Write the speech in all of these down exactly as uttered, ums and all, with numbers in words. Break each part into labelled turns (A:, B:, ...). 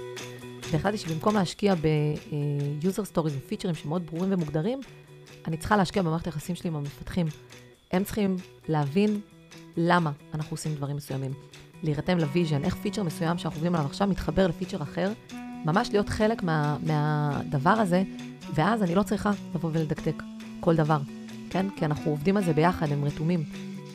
A: והחלטתי שבמקום להשקיע ב-user stories ופיצ'רים שמאוד ברורים ומוגדרים, אני צריכה להשקיע במערכת היחסים שלי עם המפתחים. הם צריכים להבין למה אנחנו עושים דברים מסוימים. להירתם לוויז'ן, איך פיצ'ר מסוים שאנחנו עובדים עליו עכשיו מתחבר לפיצ'ר אחר, ממש להיות חלק מה, מהדבר הזה, ואז אני לא צריכה לבוא ולדקדק כל דבר, כן? כי אנחנו עובדים על זה ביחד, הם רתומים.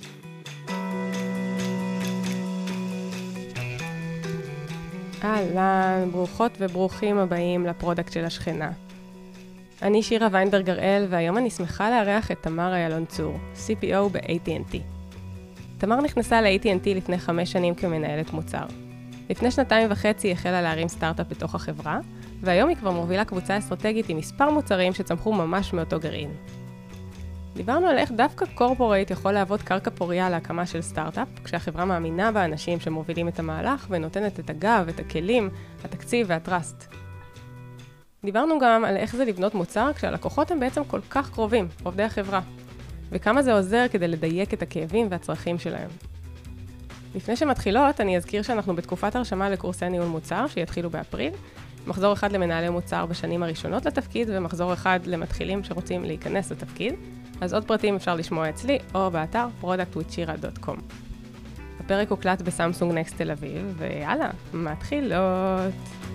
B: אהלן, ברוכות וברוכים הבאים לפרודקט של השכנה. אני שירה ויינברג הראל, והיום אני שמחה לארח את תמר איילון צור, סי פי או ב-איי טי אנד טי. תמר נכנסה ל-איי טי אנד טי לפני חמש שנים כמנהלת מוצר. לפני שנתיים וחצי היא החלה להרים סטארט-אפ בתוך החברה, והיום היא כבר מובילה קבוצה אסטרטגית עם מספר מוצרים שצמחו ממש מאותו גרעין. דיברנו על איך דווקא קורפורייט יכול להוות קרקע פוריה להקמה של סטארט-אפ, כשהחברה מאמינה באנשים שמובילים את המהלך ונותנת את הגב, את הכלים, התקציב והטראסט. דיברנו גם על איך זה לבנות מוצר כשהלקוחות הם בעצם כל כך קרובים, עובדי החברה, וכמה זה עוזר כדי לדייק את הכאבים והצרכים שלהם. לפני שמתחילות, אני אזכיר שאנחנו בתקופת הרשמה לקורסי ניהול מוצר שיתחילו באפריל, מחזור אחד למנהלי מוצר בשנים הראשונות לתפקיד, ומחזור אחד למתחילים שרוצים להיכנס לתפקיד. אז עוד פרטים אפשר לשמוע אצלי או באתר פרודקט וויז שירה דוט קום. הפרק הוקלט בסמסונג נקסט תל אביב, ויאללה, מתחילות.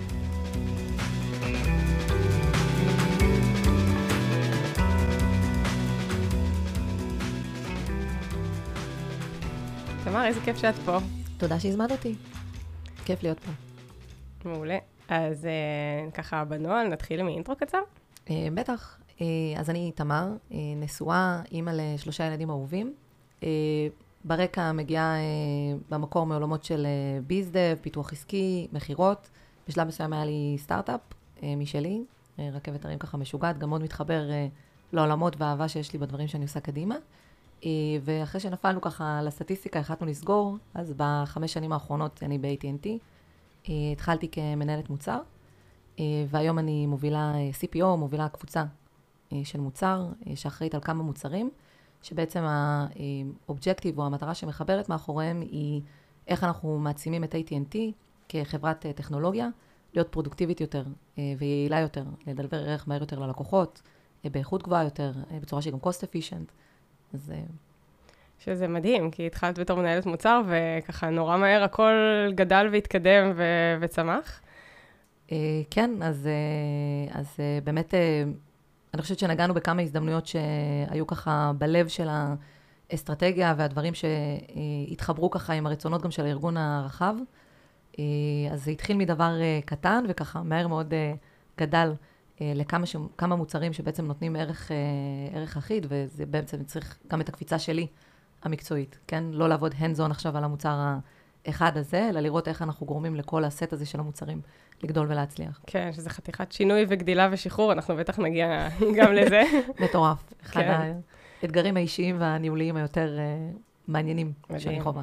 B: תמר, איזה כיף שאת פה.
A: תודה שהזמנת אותי. כיף להיות פה.
B: מעולה. אז אה, ככה בנועל נתחיל מאינטרו קצר?
A: אה, בטח. אז אני תמר, נשואה, אימא לשלושה ילדים אהובים. ברקע מגיעה במקור מעולמות של ביזדב, פיתוח עסקי, מחירות. בשלב מסוים היה לי סטארט-אפ משלי, רכבת הרים ככה משוגעת, גם מאוד מתחבר לעולמות והאהבה שיש לי בדברים שאני עושה קדימה. ואחרי שנפלנו ככה לסטטיסטיקה, החלטנו לסגור, אז בחמש שנים האחרונות אני ב-איי טי אנד טי. התחלתי כמנהלת מוצר, והיום אני מובילה סי פי או, מובילה קבוצה של מוצר, שאחראית על כמה מוצרים, שבעצם האובג'קטיב או המטרה שמחברת מאחוריהם היא איך אנחנו מעצימים את איי טי אנד טי כחברת טכנולוגיה, להיות פרודוקטיבית יותר ויעילה יותר, לדלבר ערך מהר יותר ללקוחות, באיכות גבוהה יותר, בצורה שהיא גם cost efficient. אז
B: שזה מדהים, כי התחלת בתור מנהלת מוצר, וככה נורא מהר הכל גדל והתקדם ו- וצמח.
A: כן, אז, אז באמת אני חושבת שנגענו בכמה הזדמנויות שהיו ככה בלב של האסטרטגיה והדברים שהתחברו ככה עם הרצונות גם של הארגון הרחב. אז זה התחיל מדבר קטן וככה מהר מאוד גדל לכמה ש... כמה מוצרים שבעצם נותנים ערך, ערך אחיד, וזה בעצם צריך גם את הקפיצה שלי המקצועית, כן? לא לעבוד hands-on עכשיו על המוצר האחד הזה, אלא לראות איך אנחנו גורמים לכל הסט הזה של המוצרים לגדול ולהצליח.
B: כן, שזה חתיכת שינוי וגדילה ושחרור, אנחנו בטח נגיע גם לזה.
A: מטורף. אחד כן. האתגרים האישיים והניהוליים היותר uh, מעניינים שאני חובה.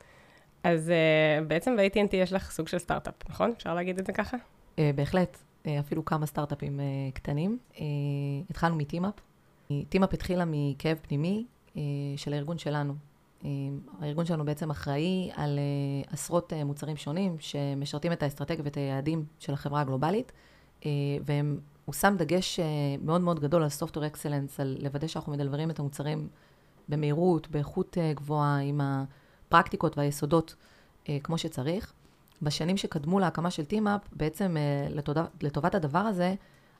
B: אז uh, בעצם ב-איי טי אנד טי יש לך סוג של סטארט-אפ, נכון? אפשר להגיד את זה ככה?
A: Uh, בהחלט. Uh, אפילו כמה סטארט-אפים uh, קטנים. Uh, התחלנו מטימאפ. טימאפ התחילה מכאב פנימי uh, של הארגון שלנו. Uh, הארגון שלנו בעצם אחראי על uh, עשרות uh, מוצרים שונים שמשרתים את האסטרטגיה ואת היעדים של החברה הגלובלית, uh, והם, הוא שם דגש uh, מאוד מאוד גדול על Software Excellence, על לוודא שאנחנו מדלברים את המוצרים במהירות, באיכות uh, גבוהה, עם הפרקטיקות והיסודות uh, כמו שצריך. בשנים שקדמו להקמה של טימאפ, בעצם uh, לטובת, לטובת הדבר הזה,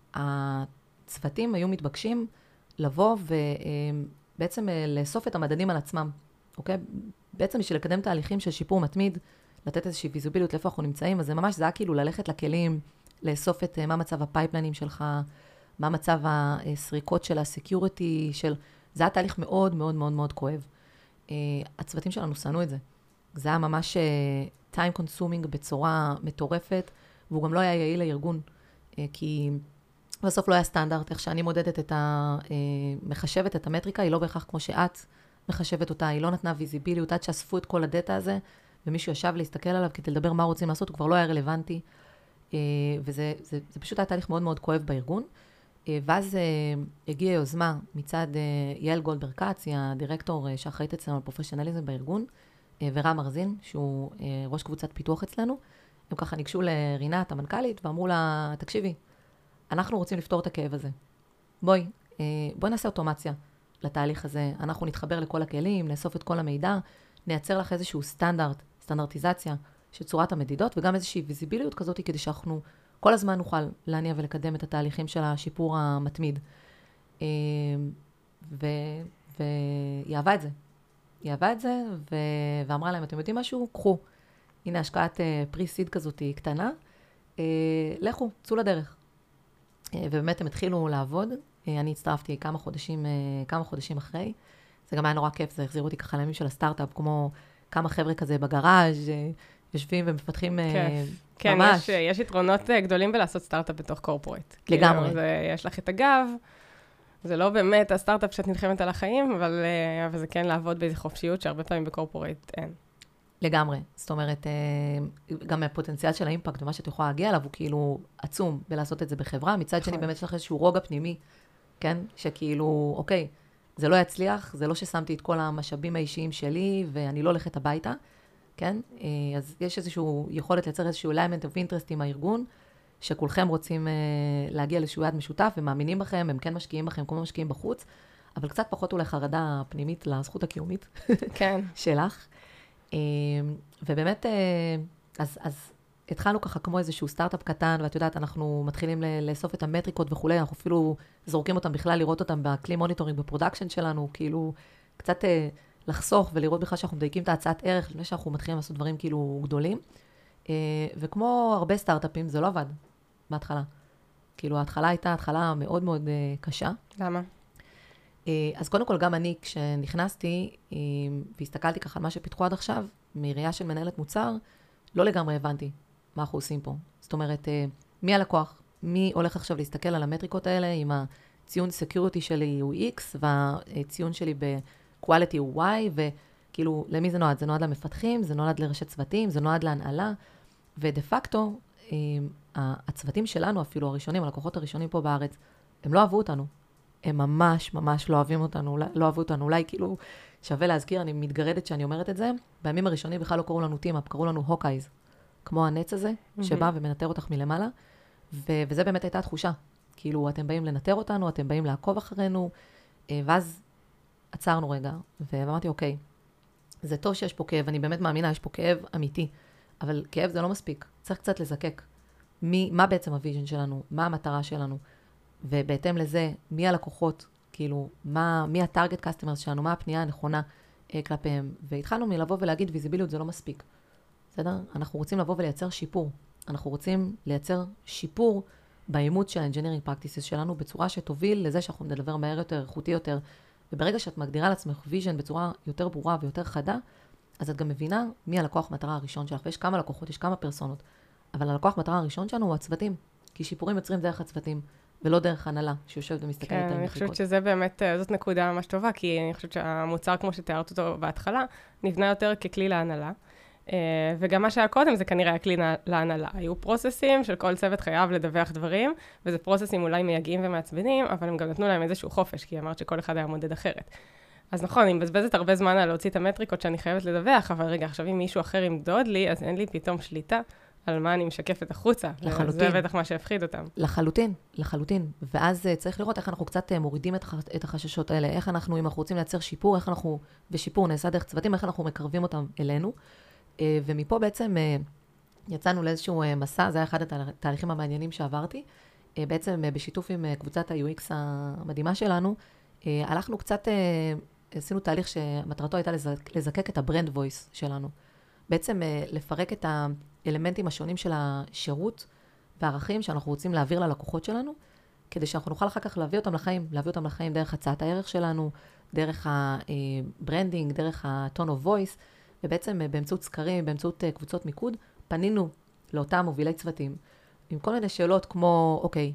A: הצוותים היו מתבקשים לבוא ובעצם uh, לאסוף את המדדים על עצמם. אוקיי? בעצם בשביל לקדם תהליכים של שיפור מתמיד, לתת איזושהי ויזוביליות לאיפה אנחנו נמצאים, אז זה ממש, זה היה כאילו ללכת לכלים, לאסוף את מה מצב הפייפליינים שלך, מה מצב הסריקות של הסקיוריטי, של... זה היה תהליך מאוד מאוד מאוד מאוד כואב. Uh, הצוותים שלנו שנאו את זה. זה היה ממש uh, time consuming בצורה מטורפת, והוא גם לא היה יעיל לארגון, uh, כי בסוף לא היה סטנדרט, איך שאני מודדת את ה... uh, מחשבת את המטריקה, היא לא בהכרח כמו שאת מחשבת אותה, היא לא נתנה ויזיביליות, עד שאספו את כל הדאטה הזה, ומישהו ישב להסתכל עליו כדי לדבר מה רוצים לעשות, הוא כבר לא היה רלוונטי, וזה זה, זה פשוט היה תהליך מאוד מאוד כואב בארגון. ואז הגיעה יוזמה מצד יעל גולדברג כץ, היא הדירקטור שאחראית אצלנו על פרופשיונליזם בארגון, ורם ארזין, שהוא ראש קבוצת פיתוח אצלנו, הם ככה ניגשו לרינת, המנכ"לית, ואמרו לה, תקשיבי, אנחנו רוצים לפתור את הכאב הזה. בואי, בואי נעשה אוטומציה לתהליך הזה. אנחנו נתחבר לכל הכלים, נאסוף את כל המידע, נייצר לך איזשהו סטנדרט, סטנדרטיזציה של צורת המדידות, וגם איזושהי ויזיביליות כזאת, כדי שאנחנו כל הזמן נוכל להניע ולקדם את התהליכים של השיפור המתמיד. ו... והיא אהבה את זה. היא אהבה את זה, ו... ואמרה להם, אתם יודעים משהו? קחו. הנה השקעת פרי-סיד כזאת קטנה. לכו, צאו לדרך. ובאמת הם התחילו לעבוד. אני הצטרפתי כמה חודשים, כמה חודשים אחרי. זה גם היה נורא כיף, זה החזיר אותי ככה לימים של הסטארט-אפ, כמו כמה חבר'ה כזה בגראז' יושבים ומפתחים
B: כיף. כן,
A: ממש.
B: יש, יש יתרונות גדולים בלעשות סטארט-אפ בתוך קורפורט.
A: לגמרי.
B: כאילו, זה, יש לך את הגב, זה לא באמת הסטארט-אפ שאת נלחמת על החיים, אבל, אבל זה כן לעבוד באיזו חופשיות שהרבה פעמים בקורפורט אין.
A: לגמרי. זאת אומרת, גם הפוטנציאל של האימפקט ומה שאת יכולה להגיע אליו הוא כאילו עצום בלעשות את זה בחברה. מצד שני, באמת יש לך איזשהו רוגע פנימי, כן? שכאילו, אוקיי, זה לא יצליח, זה לא ששמתי את כל המשאבים האישיים שלי ואני לא הולכת הביתה, כן? אז יש איזשהו יכולת לייצר איזשהו element of interest עם הארגון, שכולכם רוצים להגיע לאיזשהו יעד משותף ומאמינים בכם, הם כן משקיעים בכם כמו משקיעים בחוץ, אבל קצת פחות אולי חרדה פנימית לזכות הקיומית
B: כן.
A: שלך. ובאמת, אז, אז התחלנו ככה כמו איזשהו סטארט-אפ קטן, ואת יודעת, אנחנו מתחילים לאסוף את המטריקות וכולי, אנחנו אפילו זורקים אותם בכלל, לראות אותם בכלי מוניטורינג בפרודקשן שלנו, כאילו קצת לחסוך ולראות בכלל שאנחנו מדייקים את ההצעת ערך, לפני שאנחנו מתחילים לעשות דברים כאילו גדולים. וכמו הרבה סטארט-אפים, זה לא עבד בהתחלה. כאילו, ההתחלה הייתה התחלה מאוד מאוד קשה.
B: למה?
A: אז קודם כל, גם אני, כשנכנסתי והסתכלתי ככה על מה שפיתחו עד עכשיו, מראייה של מנהלת מוצר, לא לגמרי הבנתי מה אנחנו עושים פה. זאת אומרת, מי הלקוח? מי הולך עכשיו להסתכל על המטריקות האלה, עם הציון סקיוריטי שלי הוא X, והציון שלי ב-quality הוא Y, וכאילו, למי זה נועד? זה נועד למפתחים, זה נועד לרשת צוותים, זה נועד להנהלה, ודה פקטו, הצוותים שלנו, אפילו הראשונים, הלקוחות הראשונים פה בארץ, הם לא אהבו אותנו. הם ממש ממש לא אוהבים אותנו, לא אוהבו אותנו. אולי כאילו שווה להזכיר, אני מתגרדת שאני אומרת את זה. בימים הראשונים בכלל לא קראו לנו טימאפ, קראו לנו הוקייז, כמו הנץ הזה, שבא ומנטר אותך מלמעלה. ו- וזה באמת הייתה התחושה. כאילו, אתם באים לנטר אותנו, אתם באים לעקוב אחרינו, ואז עצרנו רגע, ואמרתי, אוקיי, זה טוב שיש פה כאב, אני באמת מאמינה, יש פה כאב אמיתי, אבל כאב זה לא מספיק. צריך קצת לזקק. מי, מה בעצם הוויז'ן שלנו? מה המטרה שלנו? ובהתאם לזה, מי הלקוחות, כאילו, מה, מי הטארגט קסטומרס שלנו, מה הפנייה הנכונה אה, כלפיהם. והתחלנו מלבוא ולהגיד, ויזיביליות זה לא מספיק. בסדר? אנחנו רוצים לבוא ולייצר שיפור. אנחנו רוצים לייצר שיפור באימות של ה-engineering practices שלנו, בצורה שתוביל לזה שאנחנו נדבר מהר יותר, איכותי יותר. וברגע שאת מגדירה לעצמך ויז'ן בצורה יותר ברורה ויותר חדה, אז את גם מבינה מי הלקוח מטרה הראשון שלך. ויש כמה לקוחות, יש כמה פרסונות. אבל הלקוח מטרה הראשון שלנו הוא הצוותים. כי שיפורים יוצרים דרך הצוותים. ולא דרך הנהלה, שיושבת ומסתכלת על מחיקות.
B: כן, אני חושבת שזה באמת, זאת נקודה ממש טובה, כי אני חושבת שהמוצר, כמו שתיארת אותו בהתחלה, נבנה יותר ככלי להנהלה. וגם מה שהיה קודם, זה כנראה היה כלי להנהלה. היו פרוססים של כל צוות חייב לדווח דברים, וזה פרוססים אולי מייגעים ומעצבנים, אבל הם גם נתנו להם איזשהו חופש, כי אמרת שכל אחד היה מודד אחרת. אז נכון, אני מבזבזת הרבה זמן על להוציא את המטריקות שאני חייבת לדווח, אבל רגע, עכשיו אם מישהו אחר ימדוד לי, אז אין לי פתאום שליטה על מה אני משקפת החוצה.
A: לחלוטין.
B: זה בטח מה שהפחיד אותם.
A: לחלוטין, לחלוטין. ואז צריך לראות איך אנחנו קצת מורידים את החששות האלה, איך אנחנו, אם אנחנו רוצים לייצר שיפור, איך אנחנו, ושיפור נעשה דרך צוותים, איך אנחנו מקרבים אותם אלינו. ומפה בעצם יצאנו לאיזשהו מסע, זה היה אחד התהליכים המעניינים שעברתי. בעצם בשיתוף עם קבוצת ה-יו אקס המדהימה שלנו, הלכנו קצת, עשינו תהליך שמטרתו הייתה לזקק את הברנד וויס שלנו. בעצם לפרק את האלמנטים השונים של השירות והערכים שאנחנו רוצים להעביר ללקוחות שלנו, כדי שאנחנו נוכל אחר כך להביא אותם לחיים, להביא אותם לחיים דרך הצעת הערך שלנו, דרך הברנדינג, דרך ה-tone of voice, ובעצם באמצעות סקרים, באמצעות קבוצות מיקוד, פנינו לאותם מובילי צוותים, עם כל מיני שאלות כמו, אוקיי,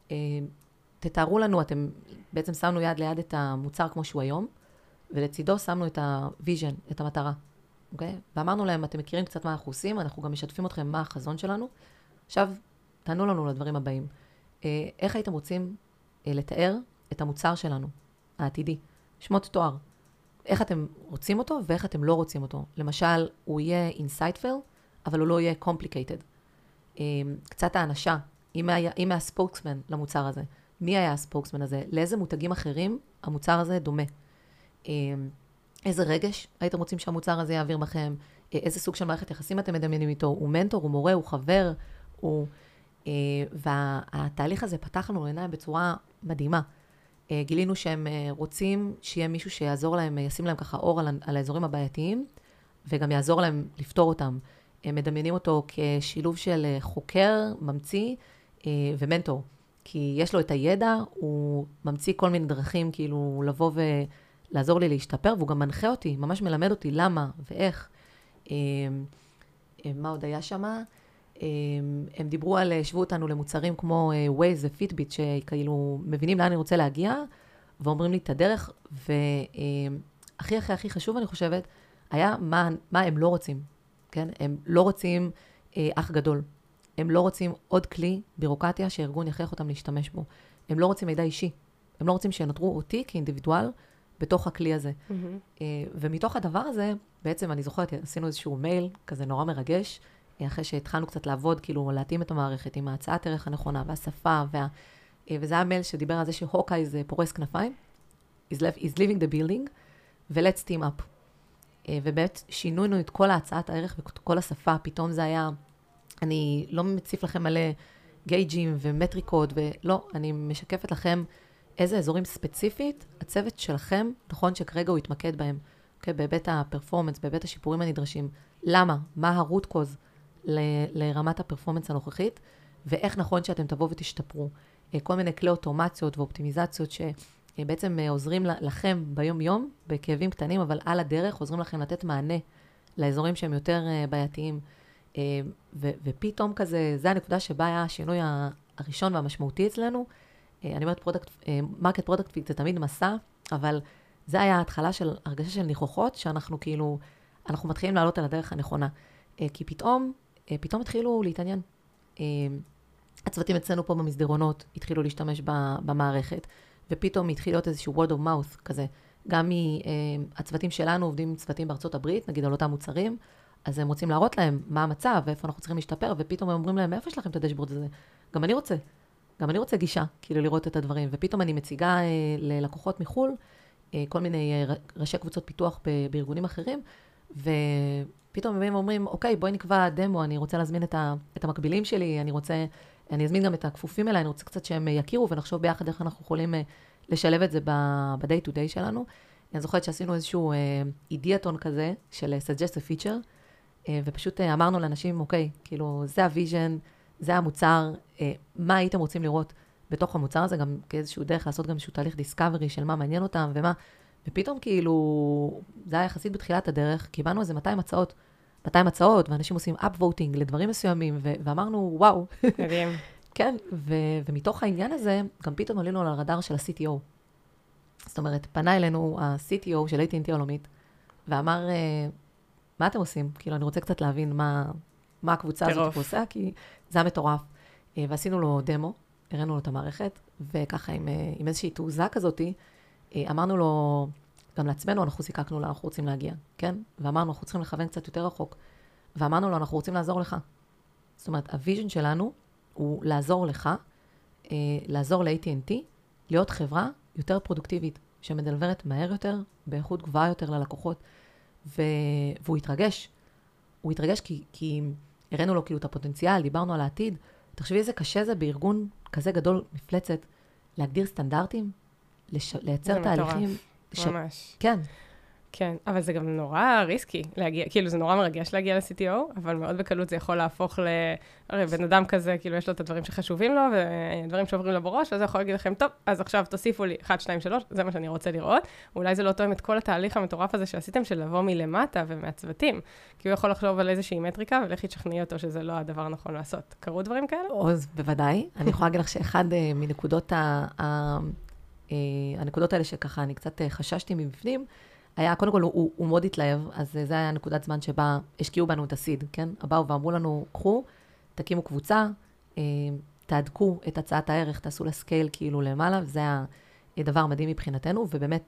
A: תתארו לנו, אתם בעצם שמנו יד ליד את המוצר כמו שהוא היום, ולצידו שמנו את הוויז'ן, את המטרה. אוקיי? ואמרנו להם, אתם מכירים קצת מה אנחנו עושים, אנחנו גם משתפים אתכם מה החזון שלנו. עכשיו, תענו לנו לדברים הבאים. איך הייתם רוצים לתאר את המוצר שלנו, העתידי? שמות תואר. איך אתם רוצים אותו ואיך אתם לא רוצים אותו. למשל, הוא יהיה insightful, אבל הוא לא יהיה complicated. קצת האנשה, אם היה, אם היה ספוקסמן למוצר הזה, מי היה הספוקסמן הזה? לאיזה מותגים אחרים המוצר הזה דומה? איזה רגש הייתם רוצים שהמוצר הזה יעביר בכם? איזה סוג של מערכת יחסים אתם מדמיינים איתו? הוא מנטור, הוא מורה, הוא חבר, הוא... והתהליך הזה פתח לנו עיניים בצורה מדהימה. גילינו שהם רוצים שיהיה מישהו שיעזור להם, ישים להם ככה אור על, על האזורים הבעייתיים, וגם יעזור להם לפתור אותם. הם מדמיינים אותו כשילוב של חוקר, ממציא ומנטור. כי יש לו את הידע, הוא ממציא כל מיני דרכים כאילו לבוא ולעזור לי להשתפר, והוא גם מנחה אותי, ממש מלמד אותי למה ואיך. מה עוד היה שמה? הם דיברו על, שבו אותנו למוצרים כמו Waze ופיטביט, שכאילו מבינים לאן אני רוצה להגיע, ואומרים לי את הדרך, והכי הכי הכי חשוב אני חושבת, היה מה, מה הם לא רוצים, כן? הם לא רוצים אח גדול, הם לא רוצים עוד כלי בירוקרטיה שארגון יכריח אותם להשתמש בו, הם לא רוצים מידע אישי, הם לא רוצים שינטרו אותי כאינדיבידואל בתוך הכלי הזה. Mm-hmm. ומתוך הדבר הזה, בעצם אני זוכרת, עשינו איזשהו מייל כזה נורא מרגש, אחרי שהתחלנו קצת לעבוד, כאילו להתאים את המערכת עם ההצעת ערך הנכונה והשפה, וה... וזה היה מייל שדיבר על זה שהוקאי זה פורס כנפיים, is, left, is leaving the building, ו-let's team up. ובאמת שינינו את כל ההצעת הערך ואת כל השפה, פתאום זה היה, אני לא מציף לכם מלא גייג'ים ומטריקות, ולא, אני משקפת לכם איזה אזורים ספציפית, הצוות שלכם, נכון שכרגע הוא יתמקד בהם, אוקיי, בהיבט הפרפורמנס, בהיבט השיפורים הנדרשים. למה? מה הרוט קוז ל- לרמת הפרפורמנס הנוכחית, ואיך נכון שאתם תבואו ותשתפרו. כל מיני כלי אוטומציות ואופטימיזציות שבעצם עוזרים לכם ביום-יום, בכאבים קטנים, אבל על הדרך עוזרים לכם לתת מענה לאזורים שהם יותר בעייתיים. ו- ופתאום כזה, זה הנקודה שבה היה השינוי הראשון והמשמעותי אצלנו. אני אומרת, מרקט פרודקט פיט זה תמיד מסע, אבל זה היה ההתחלה של הרגשה של ניחוחות, שאנחנו כאילו, אנחנו מתחילים לעלות על הדרך הנכונה. כי פתאום, פתאום התחילו להתעניין. הצוותים אצלנו פה במסדרונות התחילו להשתמש במערכת, ופתאום התחיל להיות איזשהו word of mouth כזה. גם מהצוותים שלנו עובדים עם צוותים בארצות הברית, נגיד על אותם מוצרים, אז הם רוצים להראות להם מה המצב, ואיפה אנחנו צריכים להשתפר, ופתאום הם אומרים להם, מאיפה יש לכם את הדשבורד הזה? גם אני רוצה. גם אני רוצה גישה, כאילו לראות את הדברים. ופתאום אני מציגה ללקוחות מחול, כל מיני ראשי קבוצות פיתוח בארגונים אחרים, ופתאום הם אומרים, אוקיי, בואי נקבע דמו, אני רוצה להזמין את, ה, את המקבילים שלי, אני רוצה, אני אזמין גם את הכפופים אליי, אני רוצה קצת שהם יכירו, ונחשוב ביחד איך אנחנו יכולים לשלב את זה ב-day to day שלנו. אני זוכרת שעשינו איזשהו אידיאטון כזה, של suggest a feature, ופשוט אמרנו לאנשים, אוקיי, כאילו, זה הוויז'ן, זה המוצר, מה הייתם רוצים לראות בתוך המוצר הזה, גם כאיזשהו דרך לעשות גם איזשהו תהליך דיסקאברי של מה מעניין אותם ומה, ופתאום כאילו, זה היה יחסית בתחילת הדרך, קיבלנו איזה מאתיים הצעות, מאתיים הצעות, ואנשים עושים up-voting לדברים מסוימים, ו- ואמרנו, וואו.
B: מדהים.
A: כן, ו- ומתוך העניין הזה, גם פתאום עלינו על הרדאר של ה-סי טי או. זאת אומרת, פנה אלינו ה-סי טי או של איי טי אנד טי העולמית, ואמר, מה אתם עושים? כאילו, אני רוצה קצת להבין מה, מה הקבוצה הזאת עושה, כי זה היה מטורף. ועשינו לו דמו, הראינו לו את המערכת, וככה עם, עם איזושהי תעוזה כזאת, אמרנו לו, גם לעצמנו אנחנו זיקקנו לה, אנחנו רוצים להגיע, כן? ואמרנו, אנחנו צריכים לכוון קצת יותר רחוק. ואמרנו לו, אנחנו רוצים לעזור לך. זאת אומרת, הוויז'ן שלנו הוא לעזור לך, לעזור ל-איי טי אנד טי, להיות חברה יותר פרודוקטיבית, שמדלברת מהר יותר, באיכות גבוהה יותר ללקוחות, ו... והוא התרגש. הוא התרגש כי, כי הראינו לו כאילו את הפוטנציאל, דיברנו על העתיד. תחשבי איזה קשה זה בארגון כזה גדול, מפלצת, להגדיר סטנדרטים, לש... לייצר תהליכים.
B: ש... ממש.
A: כן.
B: כן, אבל זה גם נורא ריסקי להגיע, כאילו זה נורא מרגש להגיע ל-סי טי או, אבל מאוד בקלות זה יכול להפוך ל... הרי בן אדם כזה, כאילו יש לו את הדברים שחשובים לו, ודברים שעוברים לו בראש, אז הוא יכול להגיד לכם, טוב, אז עכשיו תוסיפו לי אחת, שתיים, שלוש, זה מה שאני רוצה לראות. אולי זה לא תואם את כל התהליך המטורף הזה שעשיתם, של לבוא מלמטה ומהצוותים, כי הוא יכול לחשוב על איזושהי מטריקה, ולכי תשכנעי אותו שזה לא הדבר הנכון לעשות. קרו דברים כאלה?
A: אז בוודאי. אני יכולה להגיד לך שאחד מנקודות ה... הנקודות האלה שככה אני קצת חששתי מבפנים, היה, קודם כל, הוא, הוא מאוד התלהב, אז זה היה נקודת זמן שבה השקיעו בנו את הסיד, כן? באו ואמרו לנו, קחו, תקימו קבוצה, תעדכו את הצעת הערך, תעשו לה סקייל כאילו למעלה, וזה היה דבר מדהים מבחינתנו, ובאמת,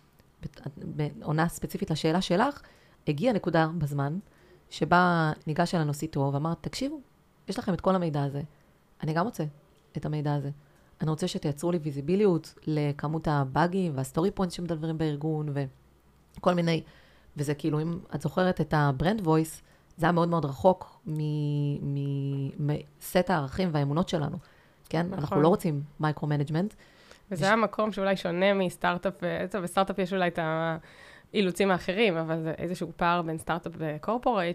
A: בעונה ספציפית לשאלה שלך, הגיעה נקודה בזמן, שבה ניגש אלינו סי טי או ואמר, תקשיבו, יש לכם את כל המידע הזה. אני גם רוצה את המידע הזה. אני רוצה שתייצרו לי ויזיביליות לכמות הבאגים והסטורי פוינטס שמדברים בארגון וכל מיני, וזה כאילו, אם את זוכרת את הברנד וויס, זה היה מאוד מאוד רחוק מסט הערכים והאמונות שלנו. כן? נכון. אנחנו לא רוצים מייקרו-מנג'מנט.
B: וזה היה מקום שאולי שונה מסטארט-אפ, בסטארט-אפ יש אולי את האילוצים האחרים, אבל זה איזשהו פער בין סטארט-אפ וקורפורייט,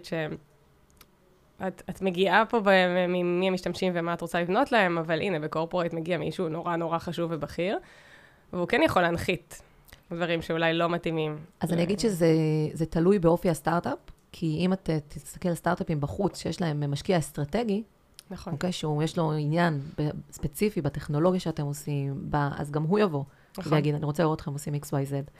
B: שאת את מגיעה פה ממי המשתמשים ומה את רוצה לבנות להם, אבל הנה, בקורפורייט מגיע מישהו נורא נורא חשוב ובכיר, והוא כן יכול להנחית דברים שאולי לא מתאימים.
A: אז אני אגיד שזה תלוי באופי הסטארט-אפ, כי אם את תסתכל על סטארט-אפים בחוץ, שיש להם משקיע אסטרטגי,
B: נכון.
A: אוקיי, שהוא יש לו עניין ספציפי בטכנולוגיה שאתם עושים, אז גם הוא יבוא, נכון. ויגיד, אני רוצה לראות אתכם עושים אקס וואי זד.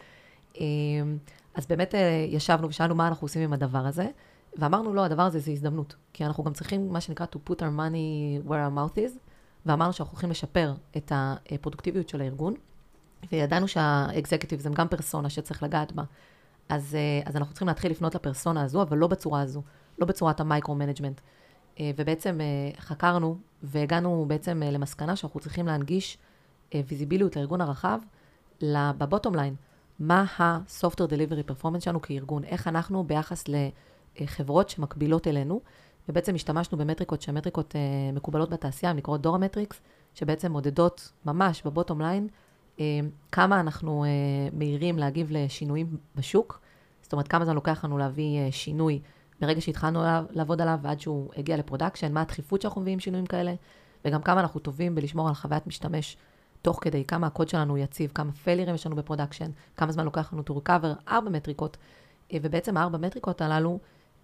A: אז באמת ישבנו ושאלנו מה אנחנו עושים עם הדבר הזה, ואמרנו לו, הדבר הזה זה הזדמנות, כי אנחנו גם צריכים מה שנקרא to put our money where our mouth is, ואמרנו שאנחנו הולכים לשפר את הפרודוקטיביות של הארגון, וידענו שהאקזקטיב זה גם פרסונה שצריך לגעת בה, אז, אז אנחנו צריכים להתחיל לפנות לפרסונה הזו, אבל לא בצורה הזו, לא בצורת המייקרו-מנג'מנט. ובעצם חקרנו והגענו בעצם למסקנה שאנחנו צריכים להנגיש ויזיביליות לארגון הרחב, בבוטום ליין, מה ה-Software Delivery Performance שלנו כארגון, איך אנחנו ביחס לחברות שמקבילות אלינו, ובעצם השתמשנו במטריקות שהמטריקות מקובלות בתעשייה, הן נקראות דורה מטריקס, שבעצם מודדות ממש בבוטום ליין, כמה אנחנו מהירים להגיב לשינויים בשוק, זאת אומרת כמה זמן לוקח לנו להביא שינוי, ברגע שהתחלנו לעבוד עליו ועד שהוא הגיע לפרודקשן, מה הדחיפות שאנחנו מביאים שינויים כאלה, וגם כמה אנחנו טובים בלשמור על חוויית משתמש, תוך כדי כמה הקוד שלנו יציב, כמה פיילירים יש לנו בפרודקשן, כמה זמן לוקח לנו to recover, ארבע מטריקות, ובעצם הארבע מטריקות הללו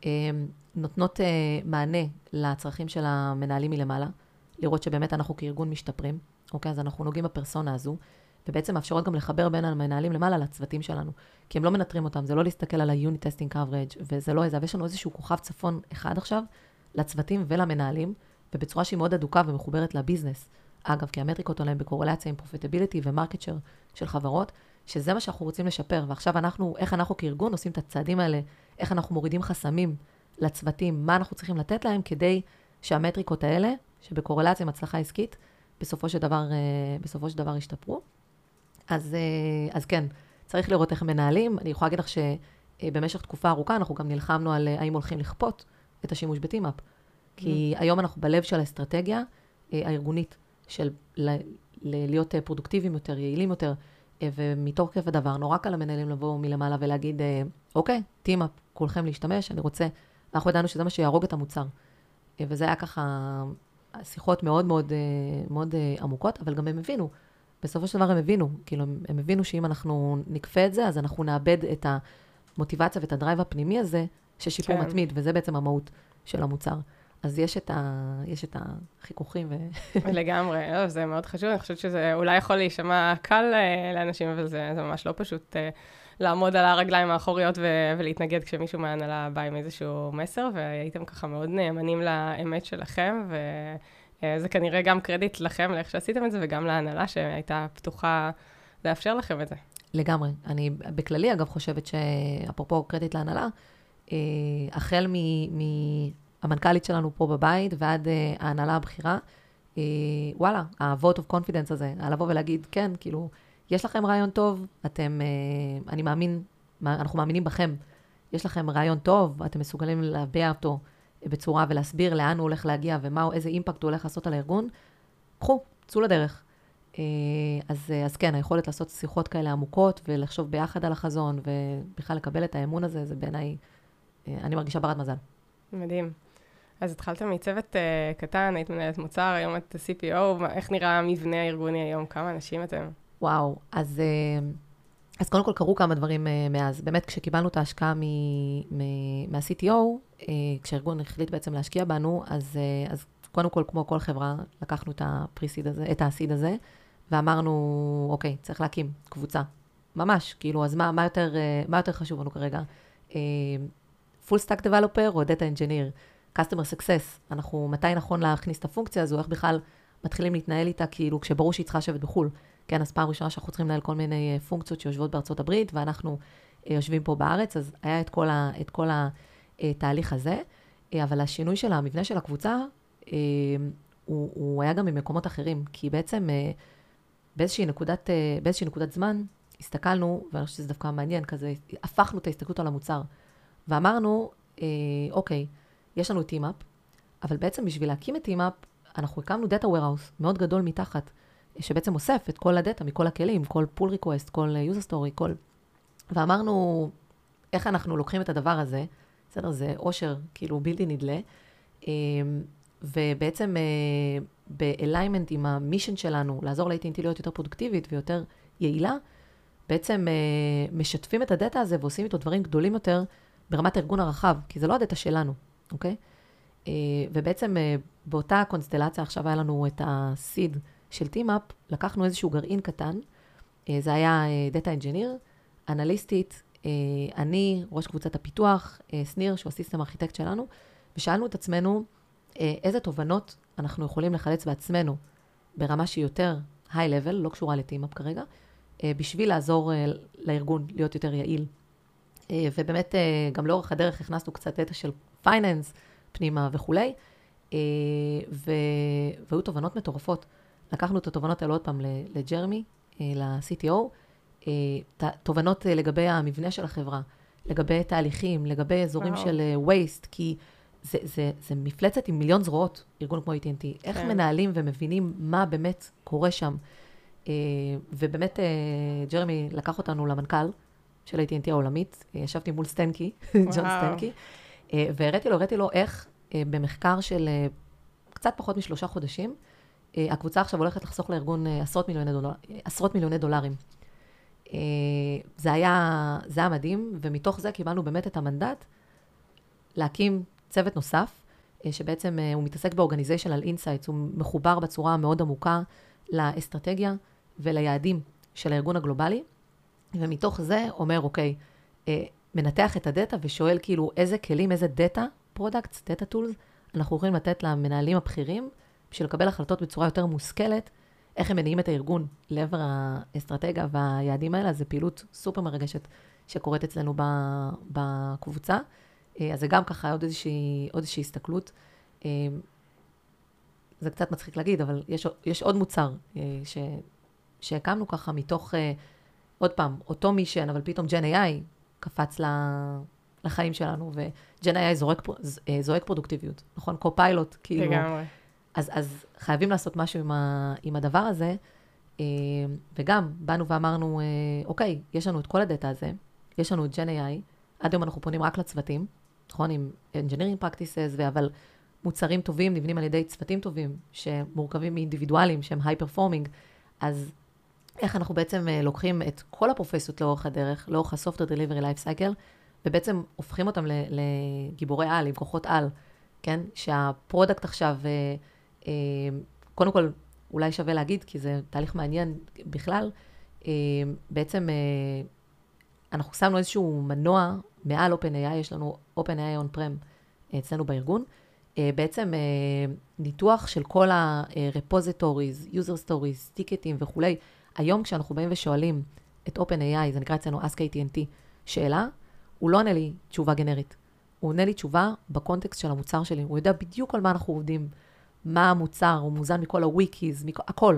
A: נותנות מענה לצרכים של המנהלים מלמעלה, לראות שבאמת אנחנו כארגון משתפרים, אוקיי, אז אנחנו נוגעים בפרסונה הזו, ובעצם מאפשרות גם לחבר בין המנהלים למעלה לצוותים שלנו, כי הם לא מנטרים אותם, זה לא להסתכל על ה-unit testing coverage, וזה לא איזה, ויש לנו איזשהו כוכב צפון אחד עכשיו, לצוותים ולמנהלים, ובצורה שהיא מאוד אדוקה ומחוברת לביזנס. אגב, כי המטריקות עליהם בקורלציה עם profitability ומרקט שייר של חברות, שזה מה שאנחנו רוצים לשפר, ועכשיו אנחנו, איך אנחנו כארגון עושים את הצעדים האלה, איך אנחנו מורידים חסמים לצוותים, מה אנחנו צריכים לתת להם, כדי שהמטריקות האלה, שבקורלציה עם הצלחה עסקית, בסופו של דבר, בסופו של דבר ישתפרו. אז, אז כן, צריך לראות איך הם מנהלים. אני יכולה להגיד לך שבמשך תקופה ארוכה אנחנו גם נלחמנו על האם הולכים לכפות את השימוש בטימאפ. כי היום אנחנו בלב של האסטרטגיה הארגונית של ל- ל- להיות פרודוקטיביים יותר, יעילים יותר, ומתוך כיף הדבר, נורא קל למנהלים לבוא מלמעלה ולהגיד, אוקיי, טימאפ, כולכם להשתמש, אני רוצה, אנחנו ידענו שזה מה שיהרוג את המוצר. וזה היה ככה שיחות מאוד מאוד, מאוד עמוקות, אבל גם הם הבינו. בסופו של דבר הם הבינו, כאילו הם הבינו שאם אנחנו נקפה את זה, אז אנחנו נאבד את המוטיבציה ואת הדרייב הפנימי הזה, ששיפור כן. מתמיד, וזה בעצם המהות של המוצר. אז יש את, ה, יש את החיכוכים. ו...
B: לגמרי, לא, זה מאוד חשוב, אני חושבת שזה אולי יכול להישמע קל לאנשים, אבל זה, זה ממש לא פשוט לעמוד על הרגליים האחוריות ו- ולהתנגד כשמישהו מהנהלה בא עם איזשהו מסר, והייתם ככה מאוד נאמנים לאמת שלכם, ו... זה כנראה גם קרדיט לכם, לאיך שעשיתם את זה, וגם להנהלה שהייתה פתוחה לאפשר לכם את זה.
A: לגמרי. אני בכללי, אגב, חושבת שאפרופו קרדיט להנהלה, החל מהמנכ"לית שלנו פה בבית, ועד ההנהלה הבכירה, וואלה, ה-vote of confidence הזה, לבוא ולהגיד, כן, כאילו, יש לכם רעיון טוב, אתם, אני מאמין, אנחנו מאמינים בכם, יש לכם רעיון טוב, אתם מסוגלים להביע אותו, בצורה ולהסביר לאן הוא הולך להגיע ומה, איזה אימפקט הוא הולך לעשות על הארגון, קחו, צאו לדרך. אז, אז כן, היכולת לעשות שיחות כאלה עמוקות ולחשוב ביחד על החזון ובכלל לקבל את האמון הזה, זה בעיניי, אני מרגישה ברת מזל.
B: מדהים. אז התחלתם מצוות uh, קטן, היית מנהלת מוצר, היום את ה-סי פי או, איך נראה המבנה הארגוני היום? כמה אנשים אתם?
A: וואו, אז... Uh, אז קודם כל קרו כמה דברים uh, מאז. באמת, כשקיבלנו את ההשקעה מה-סי טי או, uh, כשהארגון החליט בעצם להשקיע בנו, אז, uh, אז קודם כל, כמו כל חברה, לקחנו את הפרי-סיד הזה, את הסיד הזה, ואמרנו, אוקיי, צריך להקים קבוצה. ממש, כאילו, אז מה, מה יותר, uh, מה יותר חשוב לנו כרגע? Uh, full stack developer או data engineer, customer success. אנחנו, מתי נכון להכניס את הפונקציה הזו, איך בכלל מתחילים להתנהל איתה, כאילו, כשברור שהיא צריכה לשבת בחול. כן, אז פעם ראשונה שאנחנו צריכים לנהל כל מיני פונקציות שיושבות בארצות הברית, ואנחנו יושבים פה בארץ, אז היה את כל, ה, את כל התהליך הזה, אבל השינוי של המבנה של הקבוצה, הוא, הוא היה גם ממקומות אחרים, כי בעצם באיזושהי נקודת, באיזושהי נקודת זמן, הסתכלנו, ואני חושבת שזה דווקא מעניין, כזה, הפכנו את ההסתכלות על המוצר, ואמרנו, אוקיי, יש לנו טימאפ, אבל בעצם בשביל להקים את טימאפ, אנחנו הקמנו דאטה warehouse מאוד גדול מתחת, שבעצם אוסף את כל הדאטה מכל הכלים, כל pull request, כל user story, כל... ואמרנו, איך אנחנו לוקחים את הדבר הזה, בסדר, זה אושר, כאילו בלתי נדלה, ובעצם ב-alignment עם המישן שלנו, לעזור ל-איי טי אנד טי להיות יותר פרודוקטיבית ויותר יעילה, בעצם משתפים את הדאטה הזה ועושים איתו דברים גדולים יותר ברמת הארגון הרחב, כי זה לא הדאטה שלנו, אוקיי? ובעצם באותה קונסטלציה, עכשיו היה לנו את הסיד של טימאפ, לקחנו איזשהו גרעין קטן, זה היה דאטה אנג'יניר, אנליסטית, אני, ראש קבוצת הפיתוח, סניר, שהוא הסיסטם הארכיטקט שלנו, ושאלנו את עצמנו איזה תובנות אנחנו יכולים לחלץ בעצמנו, ברמה שהיא יותר high level, לא קשורה לטימאפ כרגע, בשביל לעזור לארגון להיות יותר יעיל. ובאמת, גם לאורך הדרך הכנסנו קצת דאטה של פייננס, פנימה וכולי, והיו תובנות מטורפות. לקחנו את התובנות האלה עוד פעם לג'רמי, ל-סי טי או, תובנות לגבי המבנה של החברה, לגבי תהליכים, לגבי אזורים של waste, כי זה, זה, זה מפלצת עם מיליון זרועות, ארגון כמו איי טי אנד טי. איך מנהלים ומבינים מה באמת קורה שם. ובאמת, ג'רמי לקח אותנו למנכ"ל של איי טי אנד טי העולמית, ישבתי מול סטנקי, ג'ון סטנקי, והראיתי לו, הראיתי לו איך במחקר של קצת פחות משלושה חודשים, הקבוצה עכשיו הולכת לחסוך לארגון עשרות מיליוני, דולר, עשרות מיליוני דולרים. זה היה, זה היה מדהים, ומתוך זה קיבלנו באמת את המנדט להקים צוות נוסף, שבעצם הוא מתעסק באורגניזיישנל אינסייטס, הוא מחובר בצורה מאוד עמוקה לאסטרטגיה וליעדים של הארגון הגלובלי, ומתוך זה אומר, אוקיי, מנתח את הדאטה ושואל כאילו איזה כלים, איזה דאטה, פרודקטס, דאטה טולס, אנחנו יכולים לתת למנהלים הבכירים, בשביל לקבל החלטות בצורה יותר מושכלת, איך הם מניעים את הארגון לעבר האסטרטגיה והיעדים האלה, אז זו פעילות סופר מרגשת שקורית אצלנו בקבוצה. אז זה גם ככה עוד איזושהי, עוד איזושהי הסתכלות. זה קצת מצחיק להגיד, אבל יש, יש עוד מוצר ש, שהקמנו ככה מתוך, עוד פעם, אותו מישן, אבל פתאום ג'ן איי איי קפץ לחיים שלנו, וג'ן איי איי זורק, זורק פרודוקטיביות, נכון? קו-פיילוט, כאילו.
B: לגמרי.
A: אז, אז חייבים לעשות משהו עם, ה, עם הדבר הזה, וגם באנו ואמרנו, אוקיי, יש לנו את כל הדאטה הזה, יש לנו את ג'ן איי איי, עד היום אנחנו פונים רק לצוותים, נכון, עם engineering practices, אבל מוצרים טובים נבנים על ידי צוותים טובים, שמורכבים מאינדיבידואלים, שהם high-performing, אז איך אנחנו בעצם לוקחים את כל הפרופסיות לאורך הדרך, לאורך ה-software delivery life cycle, ובעצם הופכים אותם לגיבורי על, עם כוחות על, כן? שהפרודקט עכשיו, קודם כל, אולי שווה להגיד, כי זה תהליך מעניין בכלל, בעצם אנחנו שמנו איזשהו מנוע מעל OpenAI, יש לנו OpenAI on-prem אצלנו בארגון, בעצם ניתוח של כל ה-repositories, user stories, טיקטים וכולי. היום כשאנחנו באים ושואלים את OpenAI, זה נקרא אצלנו Ask איי טי אנד טי, שאלה, הוא לא עונה לי תשובה גנרית. הוא עונה לי תשובה בקונטקסט של המוצר שלי. הוא יודע בדיוק על מה אנחנו עובדים, מה המוצר, הוא מוזן מכל הוויקיז, הכל.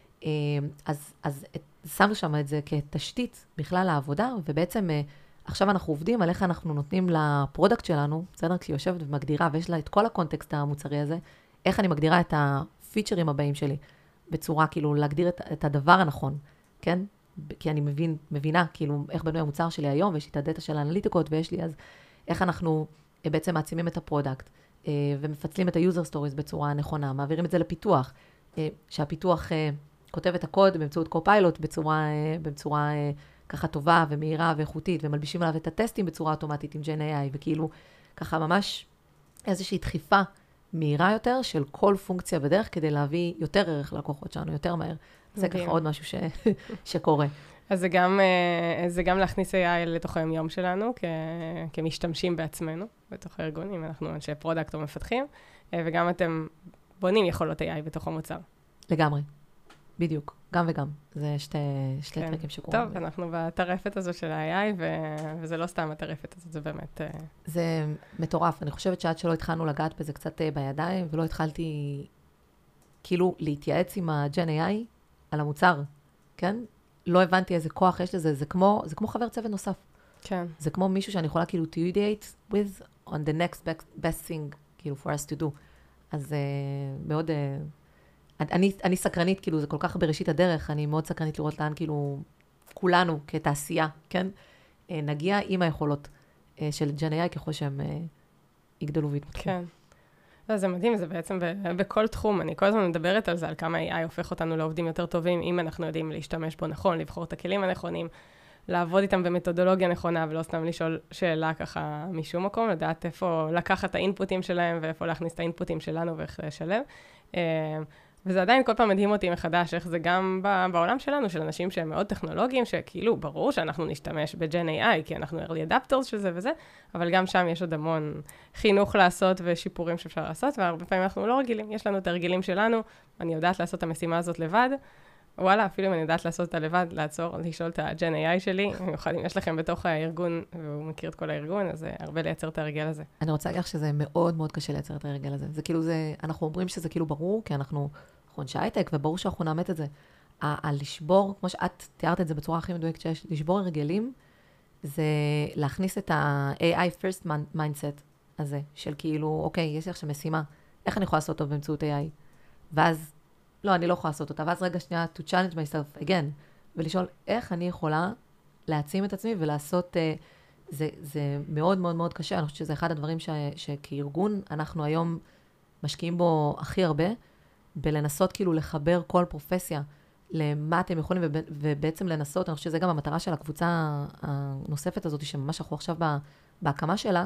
A: אז, אז שמנו שם את זה כתשתית בכלל העבודה, ובעצם עכשיו אנחנו עובדים על איך אנחנו נותנים לפרודקט שלנו, בסדר, כשהיא יושבת ומגדירה, ויש לה את כל הקונטקסט המוצרי הזה, איך אני מגדירה את הפיצ'רים הבאים שלי, בצורה, כאילו, להגדיר את, את הדבר הנכון, כן? כי אני מבין, מבינה, כאילו, איך בנוי המוצר שלי היום, ויש לי את הדאטה של האנליטיקות, ויש לי אז, איך אנחנו בעצם מעצימים את הפרודקט, ומפצלים את היוזר סטוריז בצורה נכונה, מעבירים את זה לפיתוח, שהפיתוח כותב את הקוד באמצעות קו-פיילוט, בצורה, בצורה ככה טובה ומהירה ואיכותית, ומלבישים עליו את הטסטים בצורה אוטומטית עם ג'ן איי איי, וכאילו, ככה ממש איזושהי דחיפה מהירה יותר של כל פונקציה בדרך, כדי להביא יותר ערך ללקוחות שלנו, יותר מהר. זה ככה עוד משהו ש... שקורה.
B: אז זה גם, זה גם להכניס איי איי לתוך היום שלנו, כ... כמשתמשים בעצמנו, בתוך הארגונים, אנחנו אנשי פרודקט או מפתחים, וגם אתם בונים יכולות איי איי בתוך המוצר.
A: לגמרי. בדיוק, גם וגם. זה שתי, שתי
B: כן.
A: טריקים שקורים.
B: טוב, אנחנו בטרפת הזו של ה-איי איי, ו... וזה לא סתם הטרפת הזאת, זה באמת...
A: זה מטורף. אני חושבת שעד שלא התחלנו לגעת בזה קצת בידיים, ולא התחלתי כאילו להתייעץ עם ה-Gen איי איי על המוצר, כן? לא הבנתי איזה כוח יש לזה, זה כמו, זה כמו חבר צוות נוסף.
B: כן.
A: זה כמו מישהו שאני יכולה כאילו to ideate with on the next best, best thing, כאילו for us to do. אז uh, מאוד... Uh, אני, אני סקרנית, כאילו, זה כל כך בראשית הדרך, אני מאוד סקרנית לראות לאן, כאילו, כולנו כתעשייה, כן? נגיע עם היכולות של ג'ן איי איי ככל שהם יגדלו ויתפתחו.
B: כן. זה מדהים, זה בעצם בכל תחום. אני כל הזמן מדברת על זה, על כמה איי איי הופך אותנו לעובדים יותר טובים, אם אנחנו יודעים להשתמש בו נכון, לבחור את הכלים הנכונים, לעבוד איתם במתודולוגיה נכונה, ולא סתם לשאול שאלה ככה משום מקום, לדעת איפה לקחת את האינפוטים שלהם, ואיפה להכניס את האינפוטים שלנו ואיך לשלב. וזה עדיין כל פעם מדהים אותי מחדש, איך זה גם בעולם שלנו, של אנשים שהם מאוד טכנולוגיים, שכאילו ברור שאנחנו נשתמש ב-Gen איי איי, כי אנחנו early adapters של זה וזה, אבל גם שם יש עוד המון חינוך לעשות ושיפורים שאפשר לעשות, והרבה פעמים אנחנו לא רגילים, יש לנו את הרגילים שלנו, אני יודעת לעשות את המשימה הזאת לבד, וואלה, אפילו אם אני יודעת לעשות אותה לבד, לעצור, לשאול את ה-Gen איי איי שלי, במיוחד אם יש לכם בתוך הארגון, והוא מכיר את כל הארגון, אז זה הרבה לייצר את הרגל הזה.
A: אני רוצה להגיד שזה מאוד מאוד קשה לייצר את הרגל הזה. זה כאילו זה, אנחנו אומרים שזה כאילו ברור, כי אנחנו אנשי הייטק, וברור שאנחנו נאמת את זה. הלשבור, כמו שאת תיארת את זה בצורה הכי מדויקת שיש, לשבור הרגלים, זה להכניס את ה-איי איי first mindset הזה, של כאילו, אוקיי, יש לי עכשיו משימה, איך אני יכולה לעשות אותו באמצעות איי איי? ואז, לא, אני לא יכולה לעשות אותה, ואז רגע שנייה, to challenge myself again, ולשאול איך אני יכולה להעצים את עצמי ולעשות, uh, זה, זה מאוד מאוד מאוד קשה, אני חושבת שזה אחד הדברים ש, שכארגון אנחנו היום משקיעים בו הכי הרבה, בלנסות כאילו לחבר כל פרופסיה למה אתם יכולים, וב, ובעצם לנסות, אני חושבת שזה גם המטרה של הקבוצה הנוספת הזאת, שממש אנחנו עכשיו בהקמה שלה,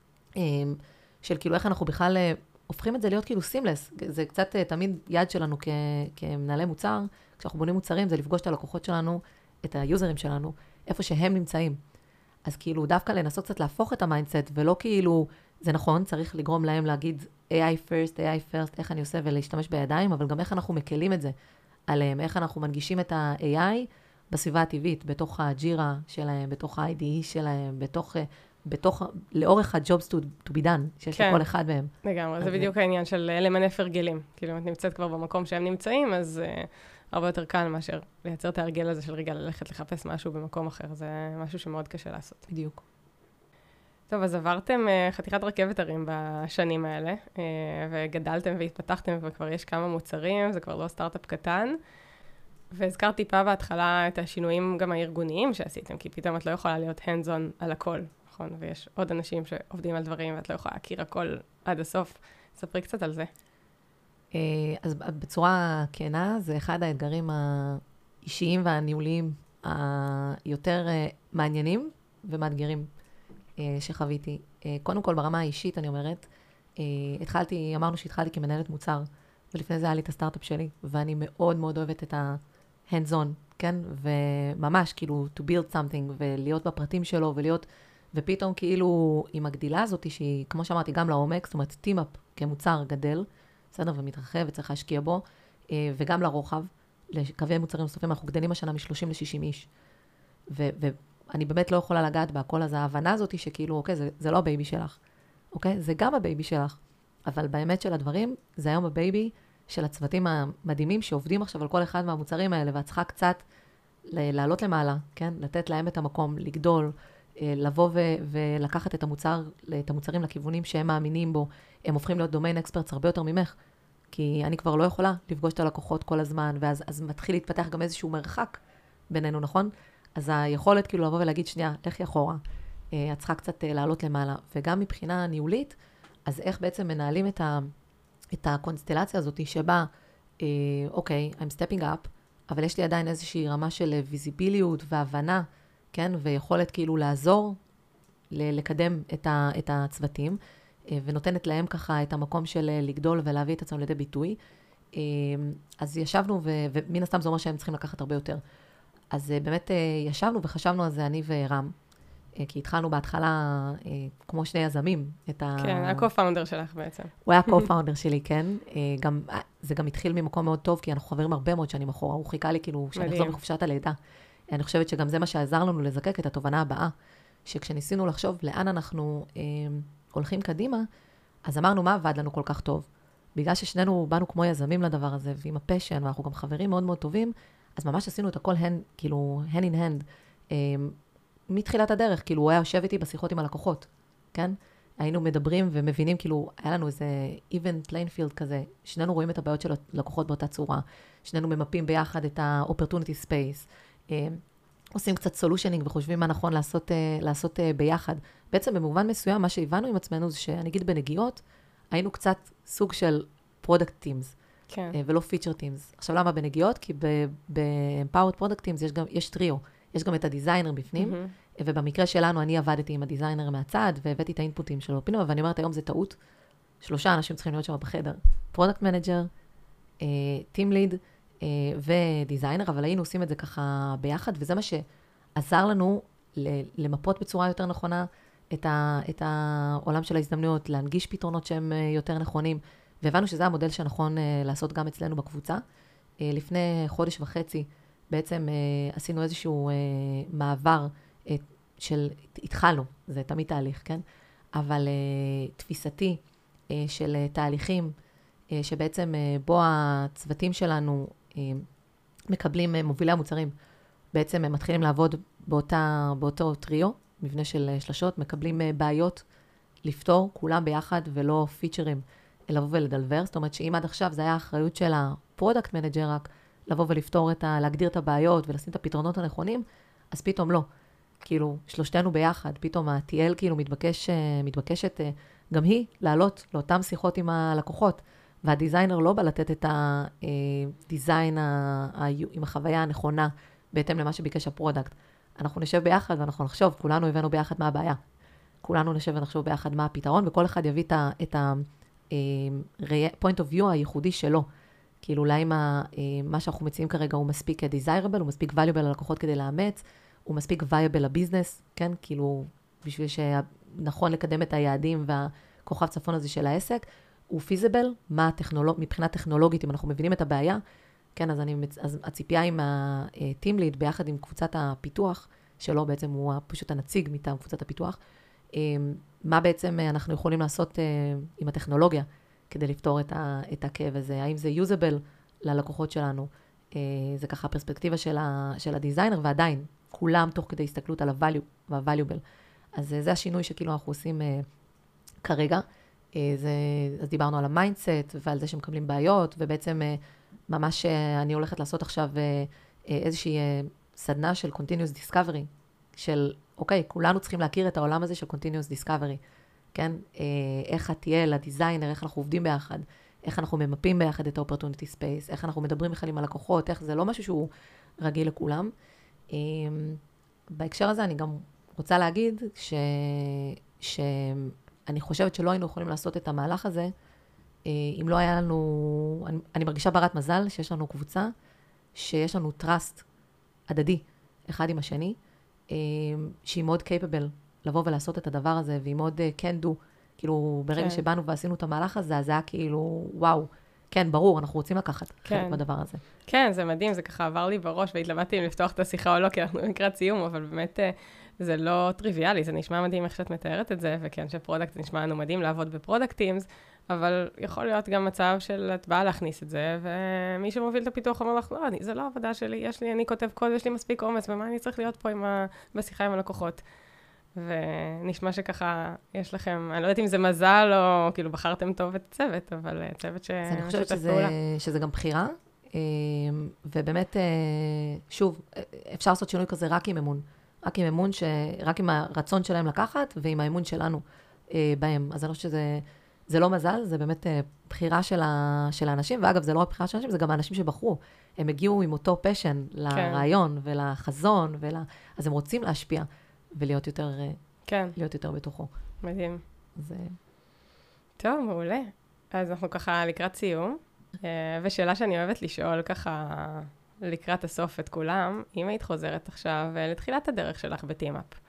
A: של כאילו איך אנחנו בכלל הופכים את זה להיות כאילו סימלס, זה קצת תמיד יד שלנו כ, כמנהלי מוצר, כשאנחנו בונים מוצרים, זה לפגוש את הלקוחות שלנו, את היוזרים שלנו, איפה שהם נמצאים. אז כאילו דווקא לנסות קצת להפוך את המיינדסט, ולא כאילו, זה נכון, צריך לגרום להם להגיד איי איי first, איי איי first, איך אני עושה ולהשתמש בידיים, אבל גם איך אנחנו מקלים את זה עליהם, איך אנחנו מנגישים את ה-איי איי בסביבה הטבעית, בתוך הג'ירה שלהם, בתוך ה-איי די אי שלהם, בתוך, בתוך, לאורך ה-jobs to, to be done, שיש כן. לכל אחד מהם.
B: לגמרי, זה בדיוק העניין של למנף הרגלים. כאילו, אם את נמצאת כבר במקום שהם נמצאים, אז uh, הרבה יותר קל מאשר לייצר את ההרגל הזה של רגע ללכת לחפש משהו במקום אחר. זה משהו שמאוד קשה לעשות.
A: בדיוק.
B: טוב, אז עברתם uh, חתיכת רכבת הרים בשנים האלה, uh, וגדלתם והתפתחתם, וכבר יש כמה מוצרים, זה כבר לא סטארט-אפ קטן. והזכרת טיפה בהתחלה את השינויים גם הארגוניים שעשיתם, כי פתאום את לא יכולה להיות hands-on על הכל, נכון? ויש עוד אנשים שעובדים על דברים, ואת לא יכולה להכיר הכל עד הסוף. ספרי קצת על זה.
A: Uh, אז בצורה כנה, זה אחד האתגרים האישיים והניהוליים היותר uh, מעניינים ומאתגרים. שחוויתי. קודם כל, ברמה האישית, אני אומרת, התחלתי, אמרנו שהתחלתי כמנהלת מוצר, ולפני זה היה לי את הסטארט-אפ שלי, ואני מאוד מאוד אוהבת את ה-hands on, כן? וממש, כאילו, to build something, ולהיות בפרטים שלו, ולהיות, ופתאום כאילו, עם הגדילה הזאת, שהיא, כמו שאמרתי, גם לעומק, זאת אומרת, team-up כמוצר גדל, בסדר, ומתרחב, וצריך להשקיע בו, וגם לרוחב, לקווי מוצרים נוספים, אנחנו גדלים השנה מ-שלושים ל-שישים איש. ו- ו- אני באמת לא יכולה לגעת בהכל, אז ההבנה הזאת היא שכאילו, אוקיי, זה, זה לא הבייבי שלך, אוקיי? זה גם הבייבי שלך, אבל באמת של הדברים, זה היום הבייבי של הצוותים המדהימים שעובדים עכשיו על כל אחד מהמוצרים האלה, ואת צריכה קצת לעלות למעלה, כן? לתת להם את המקום, לגדול, לבוא ו- ולקחת את המוצר, את המוצרים לכיוונים שהם מאמינים בו, הם הופכים להיות דומיין אקספרטס הרבה יותר ממך, כי אני כבר לא יכולה לפגוש את הלקוחות כל הזמן, ואז אז מתחיל להתפתח גם איזשהו מרחק בינינו, נכון? אז היכולת כאילו לבוא ולהגיד, שנייה, לכי אחורה, את צריכה קצת לעלות למעלה, וגם מבחינה ניהולית, אז איך בעצם מנהלים את, ה, את הקונסטלציה הזאת שבה, אוקיי, I'm stepping up, אבל יש לי עדיין איזושהי רמה של ויזיביליות והבנה, כן, ויכולת כאילו לעזור, לקדם את, ה, את הצוותים, ונותנת להם ככה את המקום של לגדול ולהביא את עצמם לידי ביטוי. אז ישבנו, ו, ומן הסתם זה אומר שהם צריכים לקחת הרבה יותר. אז באמת ישבנו וחשבנו על זה, אני ורם, כי התחלנו בהתחלה, כמו שני יזמים, את ה...
B: כן, הקו-פאונדר שלך בעצם.
A: הוא היה הקו-פאונדר שלי, כן. גם, זה גם התחיל ממקום מאוד טוב, כי אנחנו חברים הרבה מאוד שנים אחורה. הוא חיכה לי כאילו, שאני אחזור מחופשת הלידה. אני חושבת שגם זה מה שעזר לנו לזקק את התובנה הבאה, שכשניסינו לחשוב לאן אנחנו אה, הולכים קדימה, אז אמרנו מה עבד לנו כל כך טוב. בגלל ששנינו באנו כמו יזמים לדבר הזה, ועם הפשן, ואנחנו גם חברים מאוד מאוד טובים, אז ממש עשינו את הכל hand, כאילו, hand in hand, אה, מתחילת הדרך, כאילו, הוא היה יושב איתי בשיחות עם הלקוחות, כן? היינו מדברים ומבינים, כאילו, היה לנו איזה even playing field כזה, שנינו רואים את הבעיות של הלקוחות באותה צורה, שנינו ממפים ביחד את ה-opportunity space, אה, עושים קצת סולושנינג וחושבים מה נכון לעשות, לעשות ביחד. בעצם במובן מסוים, מה שהבנו עם עצמנו זה שאני אגיד בנגיעות, היינו קצת סוג של product teams,
B: כן.
A: ולא feature teams. עכשיו למה בנגיעות? כי ב-empowered product teams יש גם, יש טריו, יש גם את הדיזיינר בפנים, mm-hmm. ובמקרה שלנו אני עבדתי עם הדיזיינר מהצד, והבאתי את האינפוטים שלו פנימה, ואני אומרת, היום זה טעות, שלושה אנשים צריכים להיות שם בחדר, product manager, team lead, ודיזיינר, אבל היינו עושים את זה ככה ביחד, וזה מה שעזר לנו למפות בצורה יותר נכונה את, ה, את העולם של ההזדמנויות, להנגיש פתרונות שהם יותר נכונים, והבנו שזה המודל שנכון לעשות גם אצלנו בקבוצה. לפני חודש וחצי בעצם עשינו איזשהו מעבר של, התחלנו, זה תמיד תהליך, כן? אבל תפיסתי של תהליכים, שבעצם בו הצוותים שלנו מקבלים, מובילי המוצרים, בעצם הם מתחילים לעבוד באותה, באותו טריו, מבנה של שלשות, מקבלים בעיות לפתור, כולם ביחד ולא פיצ'רים, לבוא ולדלבר. זאת אומרת שאם עד עכשיו זה היה האחריות של הפרודקט מנג'ר רק, לבוא ולפתור את ה... להגדיר את הבעיות ולשים את הפתרונות הנכונים, אז פתאום לא. כאילו, שלושתנו ביחד, פתאום ה-טי אל כאילו מתבקש, מתבקשת גם היא לעלות לאותם שיחות עם הלקוחות. והדיזיינר לא בא לתת את הדיזיין עם החוויה הנכונה, בהתאם למה שביקש הפרודקט. אנחנו נשב ביחד ואנחנו נחשוב, כולנו הבאנו ביחד מה הבעיה. כולנו נשב ונחשוב ביחד מה הפתרון, וכל אחד יביא את ה-point of view הייחודי שלו. כאילו אולי מה שאנחנו מציעים כרגע הוא מספיק desirable, הוא מספיק valuable ללקוחות כדי לאמץ, הוא מספיק viable לביזנס, כן? כאילו בשביל שנכון לקדם את היעדים והכוכב צפון הזה של העסק, הוא פיזיבל, מה הטכנולוג... מבחינה טכנולוגית, אם אנחנו מבינים את הבעיה, כן, אז, אני, אז הציפייה עם ה-team lead ביחד עם קבוצת הפיתוח, שלו בעצם הוא פשוט הנציג מטעם קבוצת הפיתוח, מה בעצם אנחנו יכולים לעשות עם הטכנולוגיה, כדי לפתור את, ה, את הכאב הזה, האם זה usable ללקוחות שלנו, זה ככה הפרספקטיבה של, ה, של הדיזיינר, ועדיין, כולם תוך כדי הסתכלות על ה-value וה-valuable. אז זה השינוי שכאילו אנחנו עושים כרגע, זה, אז דיברנו על המיינדסט ועל זה שמקבלים בעיות, ובעצם ממש אני הולכת לעשות עכשיו איזושהי סדנה של continuous discovery, של, אוקיי, כולנו צריכים להכיר את העולם הזה של continuous discovery, כן? איך ה-טי אל, הדיזיינר, איך אנחנו עובדים ביחד, איך אנחנו ממפים ביחד את ה-opportunity space, איך אנחנו מדברים בכלל עם הלקוחות, איך זה לא משהו שהוא רגיל לכולם. בהקשר הזה אני גם רוצה להגיד ש... ש... אני חושבת שלא היינו יכולים לעשות את המהלך הזה, אם לא היה לנו, אני, אני מרגישה ברת מזל שיש לנו קבוצה, שיש לנו trust הדדי, אחד עם השני, שהיא מאוד capable לבוא ולעשות את הדבר הזה, והיא מאוד can do, כאילו ברגע כן. שבאנו ועשינו את המהלך הזה, אז זה היה כאילו, וואו, כן, ברור, אנחנו רוצים לקחת כן. חלק בדבר הזה.
B: כן, זה מדהים, זה ככה עבר לי בראש, והתלבטתי אם לפתוח את השיחה או לא, כי אנחנו לקראת סיום, אבל באמת זה לא טריוויאלי, זה נשמע מדהים איך שאת מתארת את זה, וכן, שפרודקט זה נשמע לנו מדהים לעבוד בפרודקט טימס, אבל יכול להיות גם מצב של את באה להכניס את זה, ומי שמוביל את הפיתוח אומר לך, לא, אני, זה לא עבודה שלי, יש לי, אני כותב קוד, יש לי מספיק אומץ, ומה אני צריך להיות פה עם ה... בשיחה עם הלקוחות. ונשמע שככה יש לכם, אני לא יודעת אם זה מזל או כאילו בחרתם טוב את הצוות, אבל צוות ש...
A: אני חושבת שזה, שזה גם בחירה, ובאמת, שוב, אפשר לעשות שינוי כזה רק עם אמון. רק עם אמון, ש... רק עם הרצון שלהם לקחת, ועם האמון שלנו אה, בהם. אז אני חושבת שזה זה לא מזל, זה באמת אה, בחירה של, ה... של האנשים, ואגב, זה לא רק בחירה של האנשים, זה גם האנשים שבחרו. הם הגיעו עם אותו פשן לרעיון כן. ולחזון, ול... אז הם רוצים להשפיע ולהיות יותר,
B: כן.
A: להיות יותר בתוכו.
B: מדהים.
A: זה...
B: טוב, מעולה. אז אנחנו ככה לקראת סיום, ושאלה שאני אוהבת לשאול ככה... לקראת הסוף את כולם, אם היית חוזרת עכשיו לתחילת הדרך שלך בטימאפ,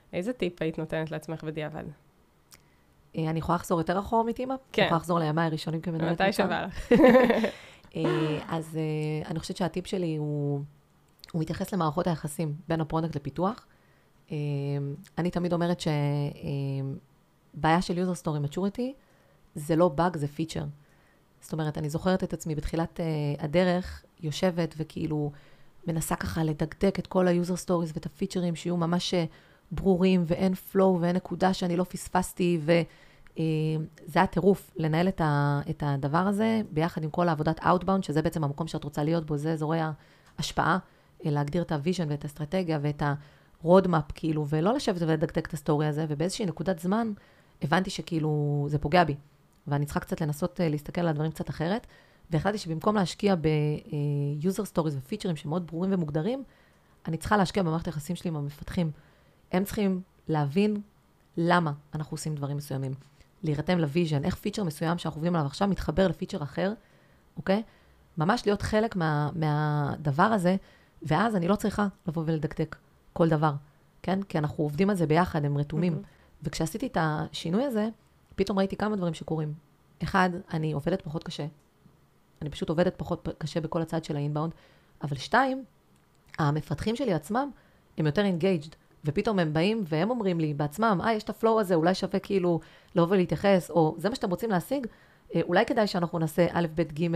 B: איזה טיפ היית נותנת לעצמך בדיעבד?
A: אני יכולה לחזור יותר אחורה מטימאפ?
B: כן.
A: אני יכולה לחזור לימי הראשונים כמנהלת
B: מתי שווה לך?
A: אז אני חושבת שהטיפ שלי הוא, הוא מתייחס למערכות היחסים בין הפרודקט לפיתוח. אני תמיד אומרת שבעיה של user story maturity זה לא באג, זה פיצ'ר. זאת אומרת, אני זוכרת את עצמי בתחילת הדרך, יושבת וכאילו מנסה ככה לדקדק את כל ה-user stories ואת הפיצ'רים שיהיו ממש ברורים ואין flow ואין נקודה שאני לא פספסתי, וזה הטירוף לנהל את הדבר הזה ביחד עם כל העבודת outbound, שזה בעצם המקום שאת רוצה להיות בו, זה אזורי ההשפעה, להגדיר את הוויז'ן ואת האסטרטגיה ואת הרודמאפ, כאילו, ולא לשבת ולדקדק את הסטורי הזה, ובאיזושהי נקודת זמן הבנתי שכאילו זה פוגע בי, ואני צריכה קצת לנסות להסתכל על הדברים קצת אחרת, והחלטתי שבמקום להשקיע ב-user stories ופיצ'רים שמאוד ברורים ומוגדרים, אני צריכה להשקיע במערכת היחסים שלי עם המפתחים. הם צריכים להבין למה אנחנו עושים דברים מסוימים. להירתם לוויז'ן, איך פיצ'ר מסוים שאנחנו עובדים עליו עכשיו מתחבר לפיצ'ר אחר, אוקיי? ממש להיות חלק מה, מהדבר הזה, ואז אני לא צריכה לבוא ולדקדק כל דבר, כן? כי אנחנו עובדים על זה ביחד, הם רתומים. Mm-hmm. וכשעשיתי את השינוי הזה, פתאום ראיתי כמה דברים שקורים. אחד, אני עובדת פחות קשה. אני פשוט עובדת פחות קשה בכל הצד של האינבאונד, אבל שתיים, המפתחים שלי עצמם, הם יותר engaged, ופתאום הם באים והם אומרים לי בעצמם, אה, יש את הפלואו הזה, אולי שווה כאילו לבוא ולהתייחס, או זה מה שאתם רוצים להשיג, אולי כדאי שאנחנו נעשה א', ב', ג',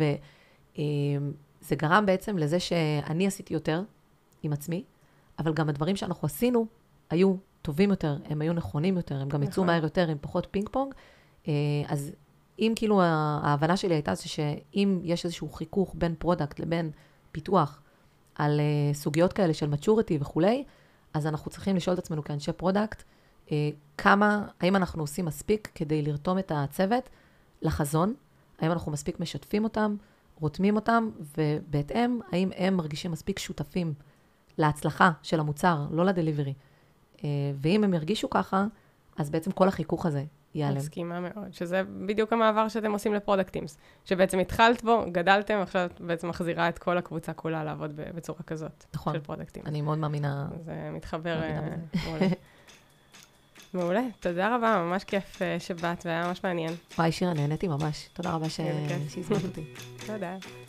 A: וזה גרם בעצם לזה שאני עשיתי יותר עם עצמי, אבל גם הדברים שאנחנו עשינו היו טובים יותר, הם היו נכונים יותר, הם גם יצאו מהר יותר עם פחות פינג פונג, אז אם כאילו ההבנה שלי הייתה זה שאם יש איזשהו חיכוך בין פרודקט לבין פיתוח על סוגיות כאלה של maturity וכולי, אז אנחנו צריכים לשאול את עצמנו כאנשי פרודקט, כמה, האם אנחנו עושים מספיק כדי לרתום את הצוות לחזון, האם אנחנו מספיק משתפים אותם, רותמים אותם, ובהתאם, האם הם מרגישים מספיק שותפים להצלחה של המוצר, לא לדליברי. ואם הם ירגישו ככה, אז בעצם כל החיכוך הזה ייעלם.
B: מסכימה מאוד, שזה בדיוק המעבר שאתם עושים לפרודקטימס, שבעצם התחלת בו, גדלתם, עכשיו בעצם מחזירה את כל הקבוצה כולה לעבוד בצורה כזאת,
A: נכון.
B: של פרודקטימס.
A: אני מאוד מאמינה.
B: זה מתחבר מעולה. מעולה, תודה רבה, ממש כיף שבאת, והיה ממש מעניין.
A: וואי, שירה, נהניתי ממש. תודה רבה שהזמנת אותי.
B: תודה.